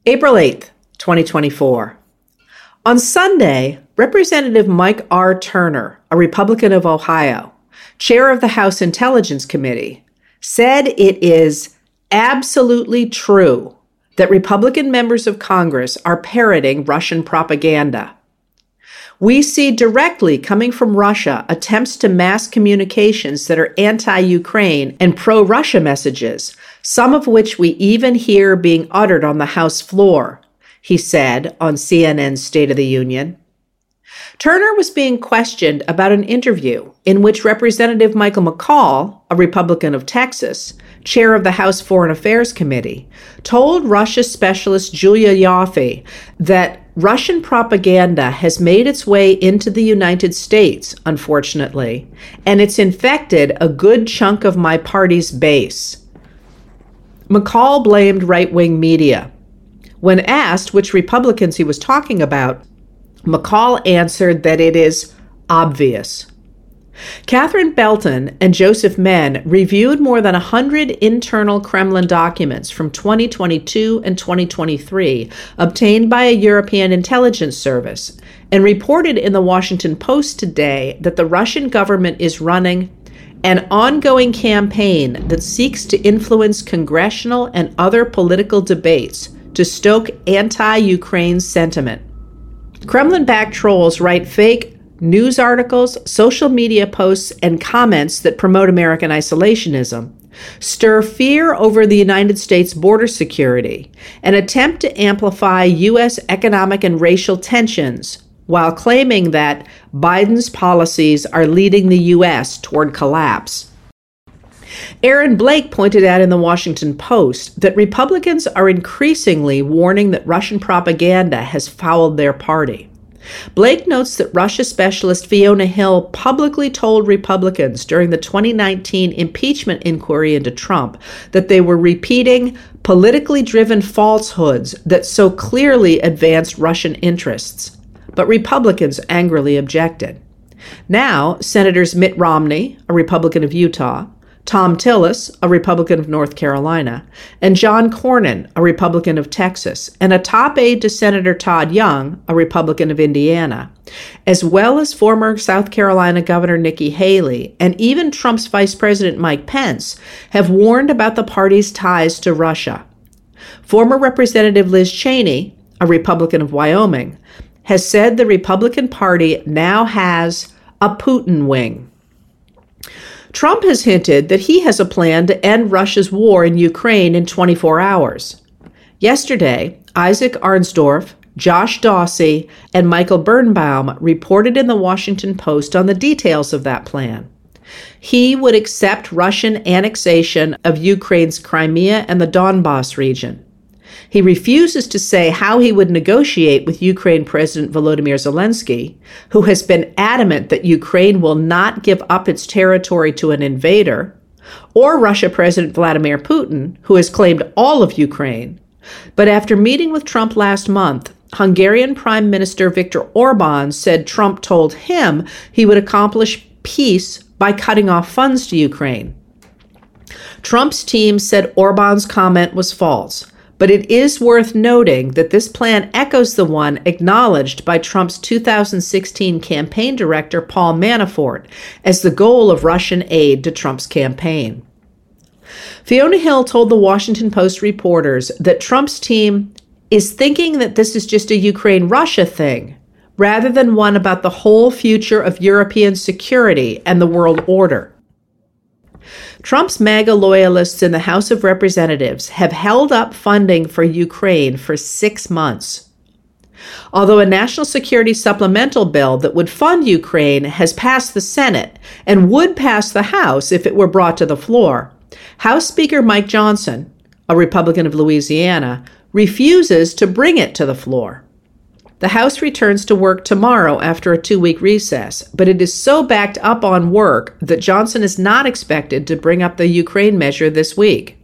April 8th, 2024. On Sunday, Representative Mike R. Turner, a Republican of Ohio, chair of the House Intelligence Committee, said it is absolutely true that Republican members of Congress are parroting Russian propaganda. We see directly coming from Russia attempts to mass communications that are anti-Ukraine and pro-Russia messages, some of which we even hear being uttered on the House floor, he said on CNN's State of the Union. Turner was being questioned about an interview in which Representative Michael McCaul, a Republican of Texas, chair of the House Foreign Affairs Committee, told Russia specialist Julia Ioffe that Russian propaganda has made its way into the United States, unfortunately, and it's infected a good chunk of my party's base. McCaul blamed right-wing media. When asked which Republicans he was talking about, McCaul answered that it is obvious. Catherine Belton and Joseph Menn reviewed more than 100 internal Kremlin documents from 2022 and 2023 obtained by a European intelligence service and reported in the Washington Post today that the Russian government is running an ongoing campaign that seeks to influence congressional and other political debates to stoke anti-Ukraine sentiment. Kremlin-backed trolls write fake news articles, social media posts, and comments that promote American isolationism, stir fear over the United States border security, and attempt to amplify U.S. economic and racial tensions while claiming that Biden's policies are leading the U.S. toward collapse. Aaron Blake pointed out in the Washington Post that Republicans are increasingly warning that Russian propaganda has fouled their party. Blake notes that Russia specialist Fiona Hill publicly told Republicans during the 2019 impeachment inquiry into Trump that they were repeating politically driven falsehoods that so clearly advanced Russian interests. But Republicans angrily objected. Now, Senators Mitt Romney, a Republican of Utah, Tom Tillis, a Republican of North Carolina, and John Cornyn, a Republican of Texas, and a top aide to Senator Todd Young, a Republican of Indiana, as well as former South Carolina Governor Nikki Haley, and even Trump's Vice President Mike Pence, have warned about the party's ties to Russia. Former Representative Liz Cheney, a Republican of Wyoming, has said the Republican Party now has a Putin wing. Trump has hinted that he has a plan to end Russia's war in Ukraine in 24 hours. Yesterday, Isaac Arnsdorf, Josh Dawsey, and Michael Birnbaum reported in the Washington Post on the details of that plan. He would accept Russian annexation of Ukraine's Crimea and the Donbas region. He refuses to say how he would negotiate with Ukraine President Volodymyr Zelensky, who has been adamant that Ukraine will not give up its territory to an invader, or Russia President Vladimir Putin, who has claimed all of Ukraine. But after meeting with Trump last month, Hungarian Prime Minister Viktor Orban said Trump told him he would accomplish peace by cutting off funds to Ukraine. Trump's team said Orban's comment was false. But it is worth noting that this plan echoes the one acknowledged by Trump's 2016 campaign director, Paul Manafort, as the goal of Russian aid to Trump's campaign. Fiona Hill told the Washington Post reporters that Trump's team is thinking that this is just a Ukraine-Russia thing, rather than one about the whole future of European security and the world order. Trump's MAGA loyalists in the House of Representatives have held up funding for Ukraine for 6 months. Although a national security supplemental bill that would fund Ukraine has passed the Senate and would pass the House if it were brought to the floor, House Speaker Mike Johnson, a Republican of Louisiana, refuses to bring it to the floor. The House returns to work tomorrow after a 2-week recess, but it is so backed up on work that Johnson is not expected to bring up the Ukraine measure this week.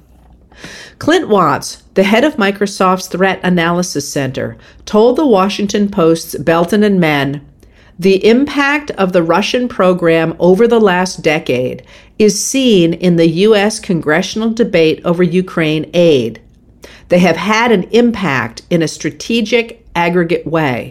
Clint Watts, the head of Microsoft's Threat Analysis Center, told the Washington Post's Belton and Menn, "The impact of the Russian program over the last decade is seen in the U.S. congressional debate over Ukraine aid. They have had an impact in a strategic, aggregate way.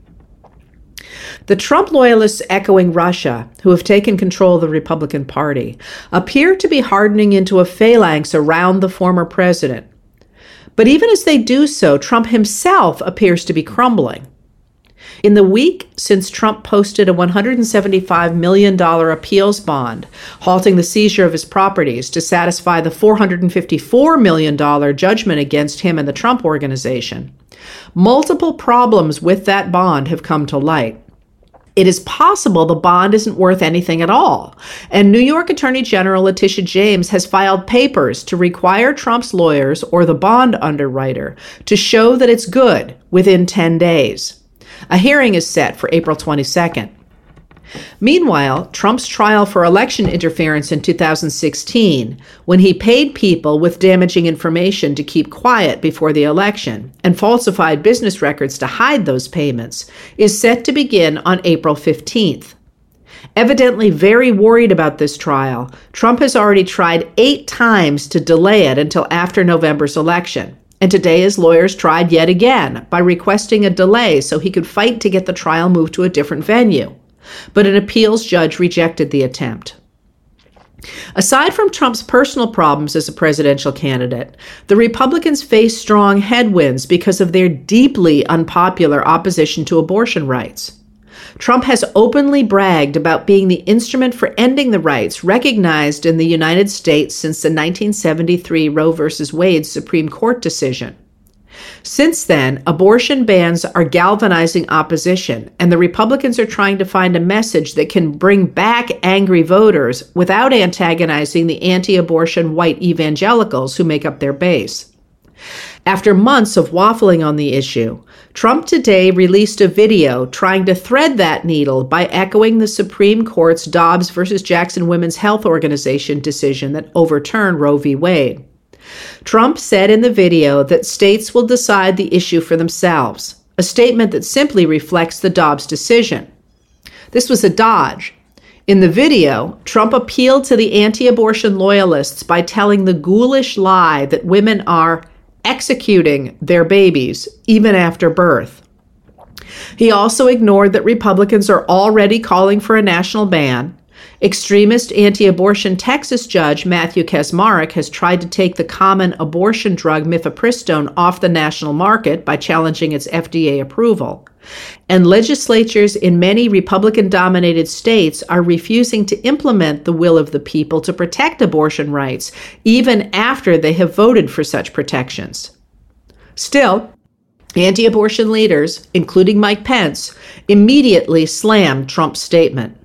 The Trump loyalists echoing Russia, who have taken control of the Republican Party, appear to be hardening into a phalanx around the former president. But even as they do so, Trump himself appears to be crumbling. In the week since Trump posted a $175 million appeals bond, halting the seizure of his properties to satisfy the $454 million judgment against him and the Trump Organization, multiple problems with that bond have come to light. It is possible the bond isn't worth anything at all, and New York Attorney General Letitia James has filed papers to require Trump's lawyers or the bond underwriter to show that it's good within 10 days. A hearing is set for April 22nd. Meanwhile, Trump's trial for election interference in 2016, when he paid people with damaging information to keep quiet before the election and falsified business records to hide those payments, is set to begin on April 15th. Evidently very worried about this trial, Trump has already tried 8 times to delay it until after November's election. And today his lawyers tried yet again by requesting a delay so he could fight to get the trial moved to a different venue. But an appeals judge rejected the attempt. Aside from Trump's personal problems as a presidential candidate, the Republicans face strong headwinds because of their deeply unpopular opposition to abortion rights. Trump has openly bragged about being the instrument for ending the rights recognized in the United States since the 1973 Roe v. Wade Supreme Court decision. Since then, abortion bans are galvanizing opposition, and the Republicans are trying to find a message that can bring back angry voters without antagonizing the anti-abortion white evangelicals who make up their base. After months of waffling on the issue, Trump today released a video trying to thread that needle by echoing the Supreme Court's Dobbs v. Jackson Women's Health Organization decision that overturned Roe v. Wade. Trump said in the video that states will decide the issue for themselves, a statement that simply reflects the Dobbs decision. This was a dodge. In the video, Trump appealed to the anti-abortion loyalists by telling the ghoulish lie that women are executing their babies even after birth. He also ignored that Republicans are already calling for a national ban. Extremist anti-abortion Texas judge Matthew Kacsmaryk has tried to take the common abortion drug mifepristone off the national market by challenging its FDA approval. And legislatures in many Republican-dominated states are refusing to implement the will of the people to protect abortion rights, even after they have voted for such protections. Still, anti-abortion leaders, including Mike Pence, immediately slammed Trump's statement.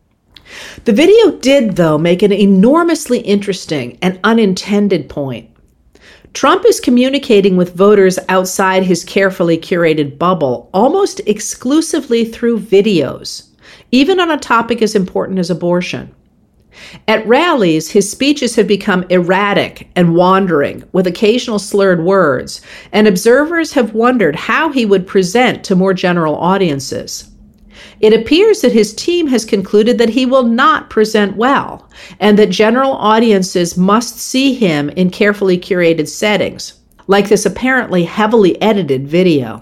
The video did, though, make an enormously interesting and unintended point. Trump is communicating with voters outside his carefully curated bubble almost exclusively through videos, even on a topic as important as abortion. At rallies, his speeches have become erratic and wandering, with occasional slurred words, and observers have wondered how he would present to more general audiences. It appears that his team has concluded that he will not present well, and that general audiences must see him in carefully curated settings, like this apparently heavily edited video.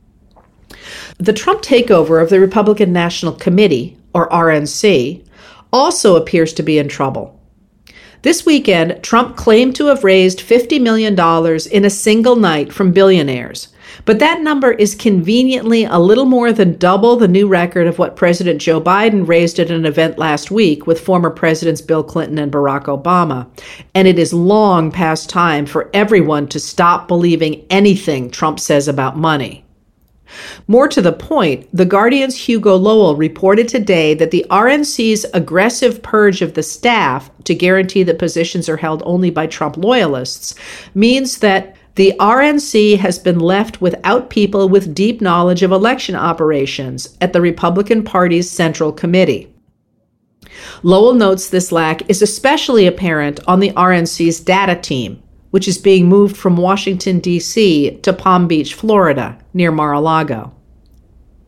The Trump takeover of the Republican National Committee, or RNC, also appears to be in trouble. This weekend, Trump claimed to have raised $50 million in a single night from billionaires. But that number is conveniently a little more than double the new record of what President Joe Biden raised at an event last week with former Presidents Bill Clinton and Barack Obama. And it is long past time for everyone to stop believing anything Trump says about money. More to the point, The Guardian's Hugo Lowell reported today that the RNC's aggressive purge of the staff to guarantee that positions are held only by Trump loyalists means that the RNC has been left without people with deep knowledge of election operations at the Republican Party's Central Committee. Lowell notes this lack is especially apparent on the RNC's data team, which is being moved from Washington, D.C. to Palm Beach, Florida, near Mar-a-Lago.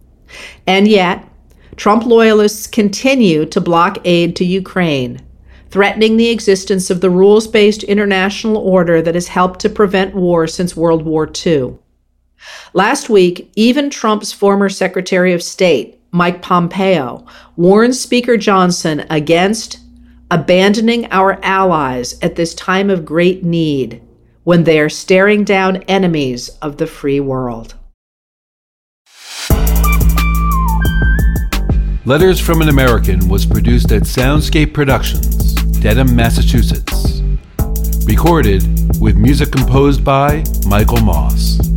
And yet, Trump loyalists continue to block aid to Ukraine. threatening the existence of the rules-based international order that has helped to prevent war since World War II. Last week, even Trump's former Secretary of State, Mike Pompeo, warned Speaker Johnson against abandoning our allies at this time of great need when they are staring down enemies of the free world. Letters from an American was produced at Soundscape Productions, Dedham, Massachusetts. Recorded with music composed by Michael Moss.